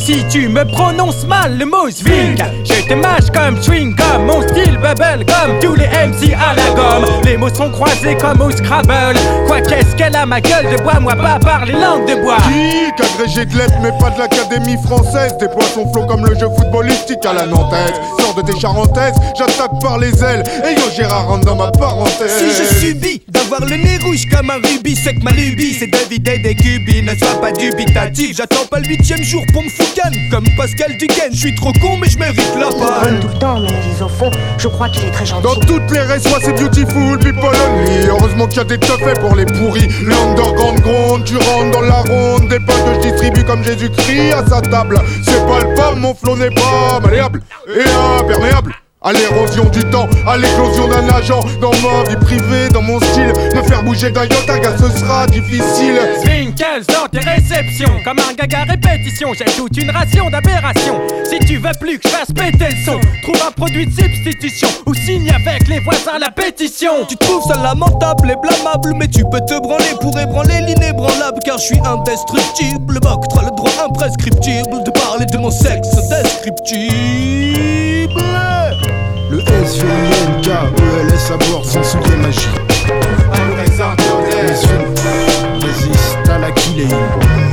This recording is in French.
si tu me prononces mal le mot swing, je te mâche comme chewing gum, mon style bubble gum, tous les MC à la gomme. Les mots sont croisés comme au Scrabble. Quoi qu'est-ce qu'elle a ma gueule de bois, moi pas parler langue de bois. Geek, agrégé de lettres mais pas de l'Académie française. Des poissons flots comme le jeu footballistique à la nantaise. Sors de tes charentaises, j'attaque par les ailes. Et yo Gérard rentre dans ma parenthèse. Si je subis d'avoir le nez rouge comme un rubis, c'est que ma lubie c'est d'éviter des cubis. Ne sois pas dubitatif, j'attends pas le 8ème jour pour me foucan. Comme Pascal Duquesne, je suis trop con mais je mérite la panne. Tout le temps mais dis au fond, je crois qu'il est très gentil. Dans toutes les races, c'est beautiful, people only. Heureusement qu'il y a des teufs pour les pourris. L'underground gronde, tu rentres dans la ronde. Des potes que je distribue comme Jésus-Christ à sa table. C'est pas le pas, mon flow n'est pas malléable et imperméable à l'érosion du temps, à l'éclosion d'un agent. Dans ma vie privée, dans mon style, me faire bouger d'un iota, car ce sera difficile. Swinkles dans tes réceptions, comme un gag à répétition. J'ai toute une ration d'aberration. Si tu veux plus que je fasse péter le son, trouve un produit de substitution ou signe avec les voisins la pétition. Tu trouves ça lamentable et blâmable, mais tu peux te branler pour ébranler l'inébranlable, car je suis indestructible. M'octroie le droit imprescriptible de parler de mon sexe descriptible. Le SVINK, ELS à bord sans souliers magiques. Résiste à la killing.